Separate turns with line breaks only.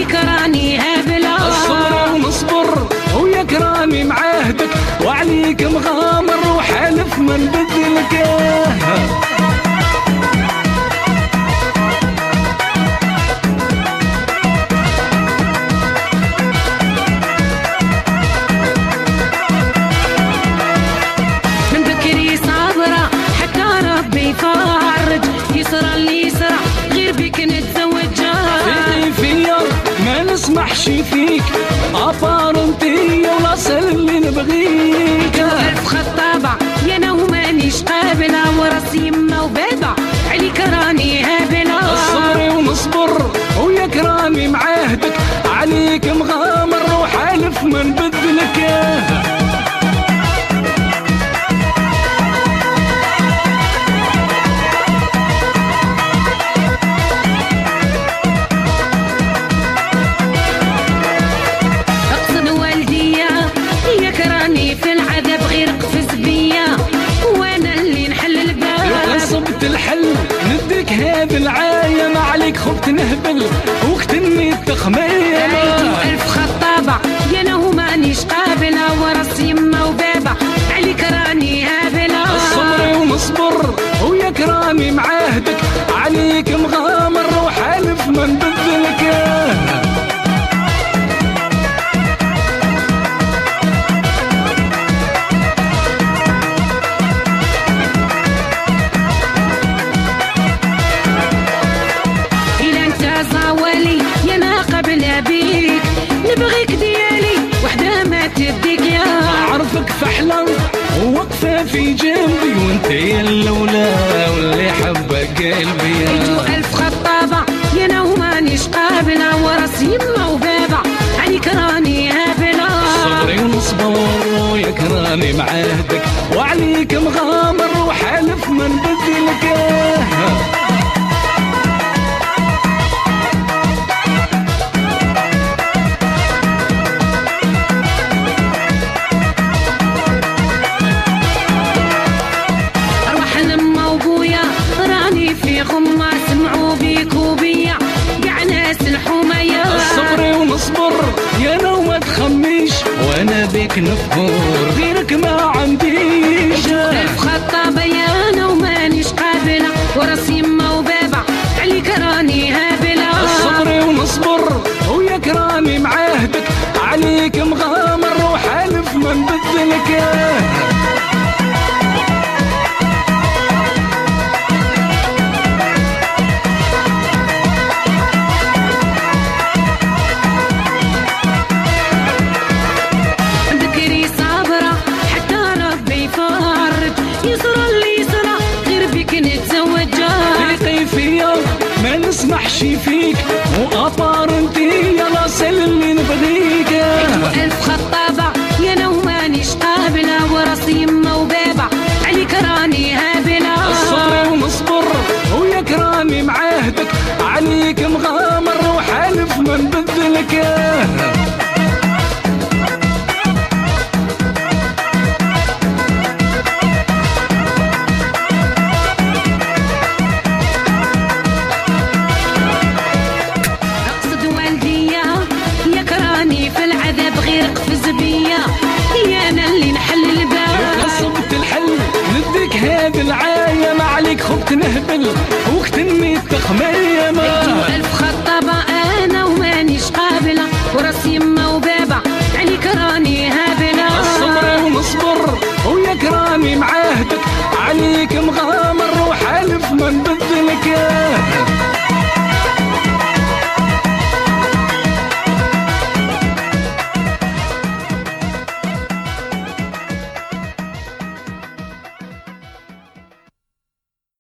عليك راني هابلة.
الصبر ونصبر وياك راني معاهدك، وعليك مغامر وحالف ما نبدلك.
من بكري صابرة حتى ربي يفرج، يسرى اللي يسرى غير بك نتزوج.
فيا ما نسمحش فيك ابار انتي ولاصل اللي نبغيك.
ألف خطابة يا انا ومانيش قابلة، وراس يما وبابا عليك راني هابلة.
الصبر ونصبر وياك راني معاهدك، عليك مغامر وحالف ما نبدلك.
في العذاب غير قفز بيا، وانا اللي نحل الباب.
صبت الحل نديك هذه العاية، ما عليك خبت نهبل وقتني التخمية.
ألف خطابة يا انا ومانيش قابلة، وراس يما وبابا عليك راني هابلة.
الصبر ونصبر وياك راني معاهدك، عليك مغامر وحالف ما نبدلك.
يا انا قبل بيك نبغيك ديالي وحده ما تديك. يا
اعرفك فحلة ووقفة في جنبي، وانت يا الاولى واللي حبك قلبي.
ألف خطابة يا انا ومانيش قابلة، وراس يما وبابا عليك راني هابلة.
صبري ونصبر وياك راني معاهدك، وعليك مغامر وحالف ما نبدلك.
في غمة سمعوا بيك وبيا قاع ناس الحمية.
الصبر ونصبر يا انا وما تخميش، وانا بيك نفور غيرك ما عنديش.
ألف خطابة يا انا ومانيش قابلة، وراس يما وبابا عليك راني هابلة.
الصبر ونصبر وياك راني معاهدك، عليك مغامر وحالف ما نبدلك. ما نسمحش فيك وأطار انتي يا لاصل اللي نبغيك.
ألف خطابة يا انا ومانيش قابلة، وراس يما وبابا عليك راني هابلة.
الصبر ونصبر وياك راني معاهدك، عليك مغامر وحالف ما نبدلك.
في العذاب غير قفز بيا، يا انا اللي نحل الباب.
صبت الحل نديك هذه العاية، ما عليك خبت نهبل وقتني التخمية.
ألف خطابة انا ومانيش قابلة، وراس يما وبابا عليك راني هابلة.
الصبر ونصبر وياك راني معاهدك، عليك مغامر وحالف ما نبدلك.